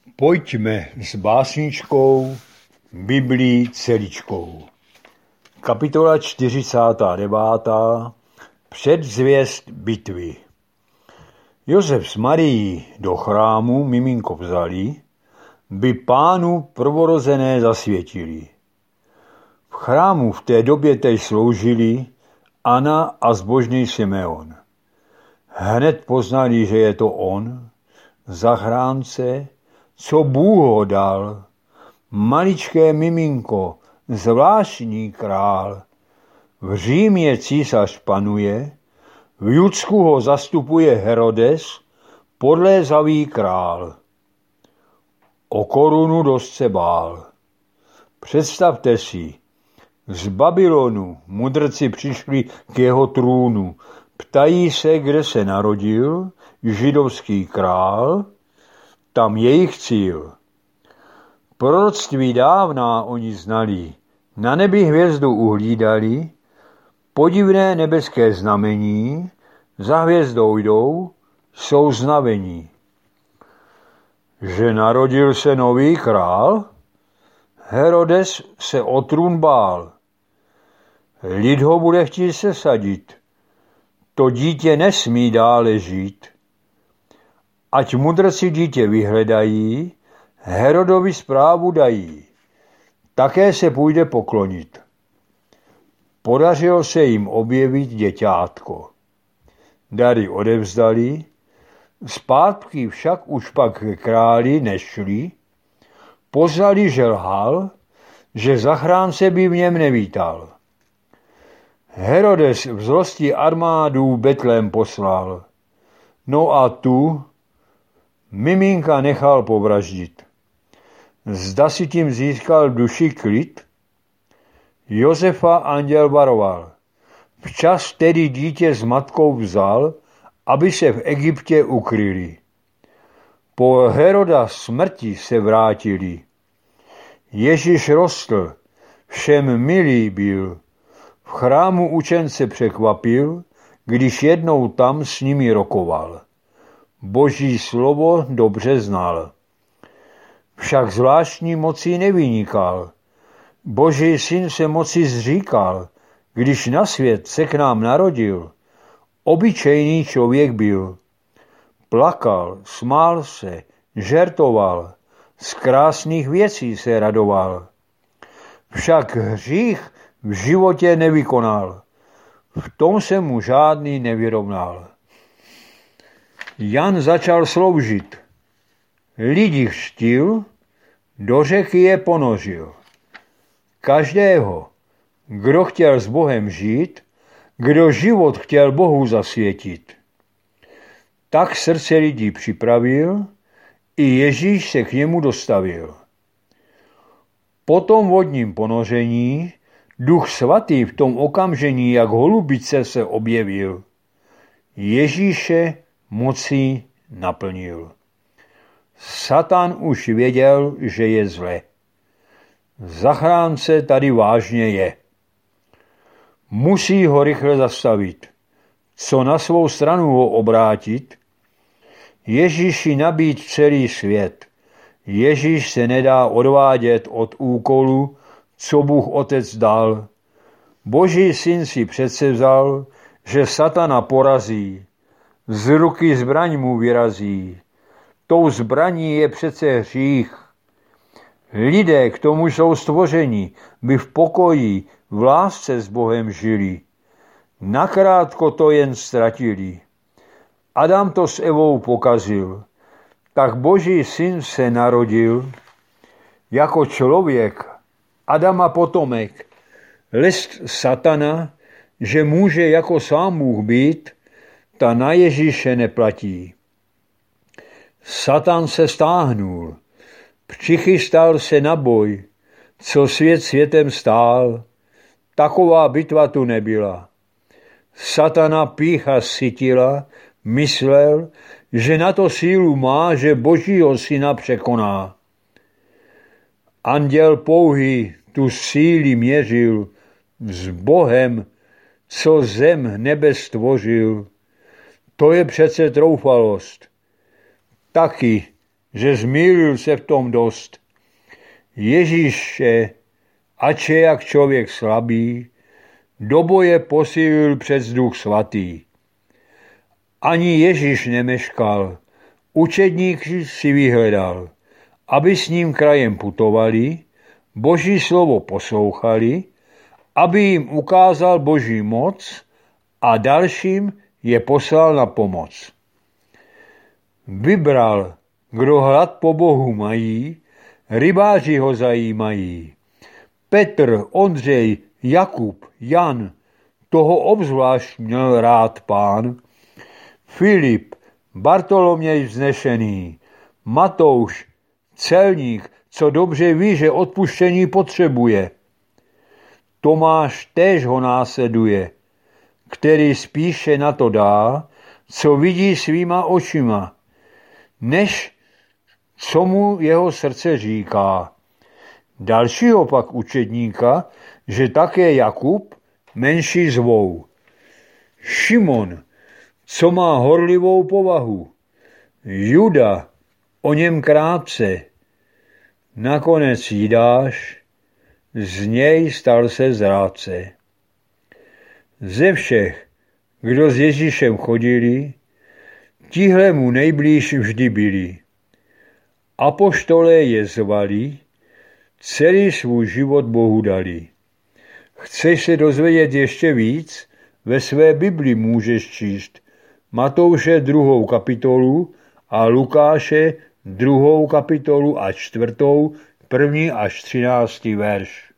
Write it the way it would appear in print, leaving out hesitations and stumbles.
Pojďme s básničkou Biblí celičkou. Kapitola 49. Předzvěst bitvy. Josef s Marií do chrámu miminko vzali, by Pánu prvorozené zasvětili. V chrámu v té době teď sloužili Anna a zbožný Simeon. Hned poznali, že je to on, zachránce, co Bůh ho dal, maličké miminko, zvláštní král. V Římě císař panuje, v Judsku ho zastupuje Herodes, podlézavý král. O korunu dost se bál. Představte si, z Babylonu mudrci přišli k jeho trůnu, ptají se, kde se narodil židovský král, tam jejich cíl. Proroctví dávná oni znali, na nebi hvězdu uhlídali, podivné nebeské znamení, za hvězdou jdou, jsou znavení. Že narodil se nový král, Herodes se o trůn bál. Lid ho bude chtít sesadit, to dítě nesmí dále žít. Ať mudrci dítě vyhledají, Herodovi zprávu dají. Také se půjde poklonit. Podařilo se jim objevit děťátko. Dary odevzdali, zpátky však už pak ke králi nešli, poznali, že lhal, že zachránce by v něm nevítal. Herodes v zlosti armádu Betlém poslal, no a tu miminka nechal povraždit. Zda si tím získal duši klid? Josefa anděl varoval. Včas tedy dítě s matkou vzal, aby se v Egyptě ukryli. Po Heroda smrti se vrátili. Ježíš rostl, všem milý byl. V chrámu učence překvapil, když jednou tam s nimi rokoval. Boží slovo dobře znal. Však zvláštní mocí nevynikal. Boží syn se moci zříkal, když na svět se k nám narodil. Obyčejný člověk byl. Plakal, smál se, žertoval, z krásných věcí se radoval. Však hřích v životě nevykonal. V tom se mu žádný nevyrovnal. Jan začal sloužit. Lidi chřtil, do řeky je ponořil. Každého, kdo chtěl s Bohem žít, kdo život chtěl Bohu zasvětit. Tak srdce lidí připravil, i Ježíš se k němu dostavil. Po tom vodním ponoření Duch svatý v tom okamžení jak holubice se objevil. Ježíše mocí naplnil. Satan už věděl, že je zle. Zachránce tady vážně je. Musí ho rychle zastavit. Co na svou stranu ho obrátit? Ježíši nabít celý svět. Ježíš se nedá odvádět od úkolu, co Bůh Otec dal. Boží syn si přece vzal, že satana porazí. Z ruky zbraň mu vyrazí. Tou zbraní je přece hřích. Lidé k tomu jsou stvořeni, by v pokoji, v lásce s Bohem žili. Nakrátko to jen ztratili. Adam to s Evou pokazil. Tak Boží syn se narodil jako člověk, Adama potomek, lest satana, že může jako sám Bůh být, ta na Ježíše neplatí. Satan se stáhnul, přichystal se na boj, co svět světem stál, taková bitva tu nebyla. Satana pýcha sytila, myslel, že na to sílu má, že Božího syna překoná. Anděl pouhý tu síly měřil, s Bohem, co zem nebe stvořil. To je přece troufalost. Taky že zmýlil se v tom dost. Ježíše, ač je jak člověk slabý, do boje posílil přes Duch svatý. Ani Ježíš nemeškal, učedník si vyhledal, aby s ním krajem putovali, Boží slovo poslouchali, aby jim ukázal Boží moc a dalším je poslal na pomoc. Vybral, kdo hlad po Bohu mají, rybáři ho zajímají. Petr, Ondřej, Jakub, Jan, toho obzvlášť měl rád Pán. Filip, Bartoloměj vznešený, Matouš, celník, co dobře ví, že odpuštění potřebuje. Tomáš též ho následuje, který spíše na to dá, co vidí svýma očima, než co mu jeho srdce říká. Dalšího pak učedníka, že také Jakub, menší zvou. Šimon, co má horlivou povahu. Juda, o něm krátce. Nakonec Jidáš, z něj stal se zrádce. Ze všech, kdo s Ježíšem chodili, tihle mu nejblíž vždy byli. Apoštolé je zvali, celý svůj život Bohu dali. Chceš se dozvědět ještě víc? Ve své Bibli můžeš číst Matouše 2. kapitolu a Lukáše 2. kapitolu a 4. 1. až 13. verš.